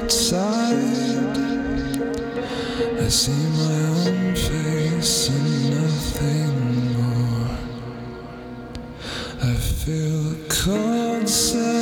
outside. I see my own face and nothing more. I feel a cold